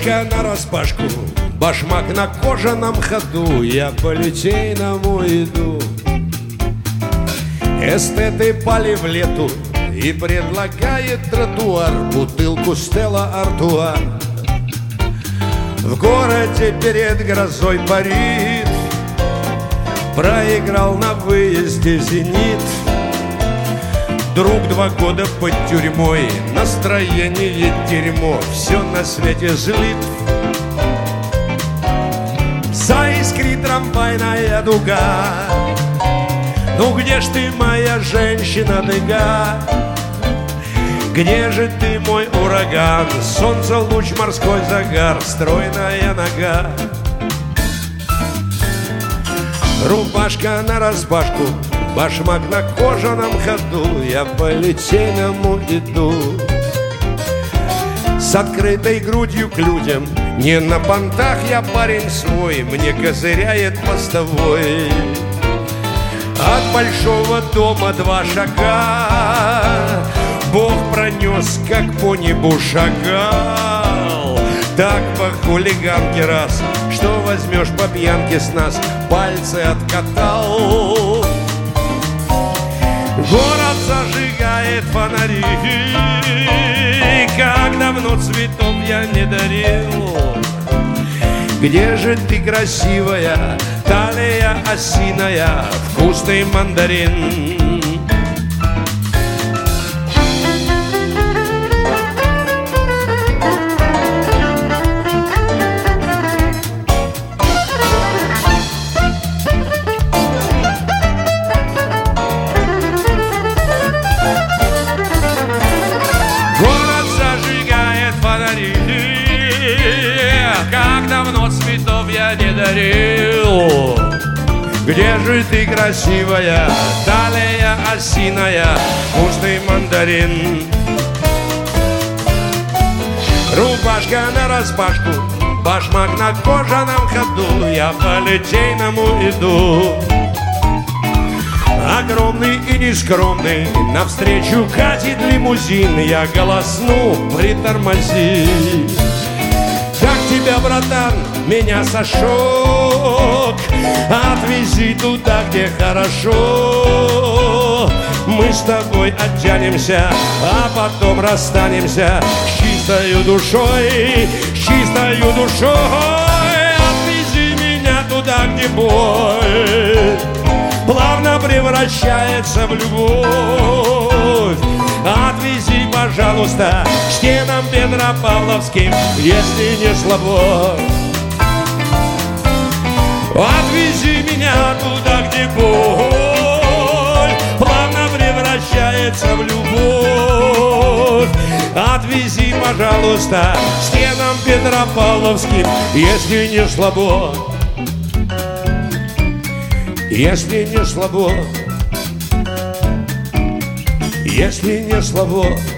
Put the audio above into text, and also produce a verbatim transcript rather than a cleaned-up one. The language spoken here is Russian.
Рубашка нараспашку, башмак на кожаном ходу, я по Литейному иду. Эстеты пали в лету и предлагает тротуар бутылку Стелла Артуа. В городе перед грозой парит, проиграл на выезде «Зенит». Друг два года под тюрьмой, настроение дерьмо, все на свете злит. Заискрит трамвайная дуга, ну где ж ты, моя женщина-дыга? Где же ты, мой ураган? Солнце, луч, морской загар, стройная нога. Рубашка нараспашку, башмак на кожаном ходу, я по Литейному иду. С открытой грудью к людям, не на понтах я парень свой, мне козыряет постовой. От большого дома два шага, Бог пронес, как по небу шагал. Так по хулиганке раз, что возьмешь по пьянке с нас, пальцы откатал. Город зажигает фонари, как давно цветов я не дарил. Где же ты, красивая, талия осиная, вкусный мандарин? Как давно цветов я не дарил. Где же ты, красивая, талия осиная, вкусный мандарин? Рубашка нараспашку, башмак на кожаном ходу, я по Литейному иду. Огромный и нескромный, навстречу катит лимузин, я голосну, притормози. Как тебя, братан, меня Сашок, отвези туда, где хорошо. Мы с тобой оттянемся, а потом расстанемся с чистою душой, с чистою душой. Отвези меня туда, где боль плавно превращается в любовь. Отвези, пожалуйста, к стенам Петропавловским, если не слабо. Отвези меня туда, где боль плавно превращается в любовь. Отвези, пожалуйста, к стенам Петропавловским, если не слабо. Если не слабо, если не слабо.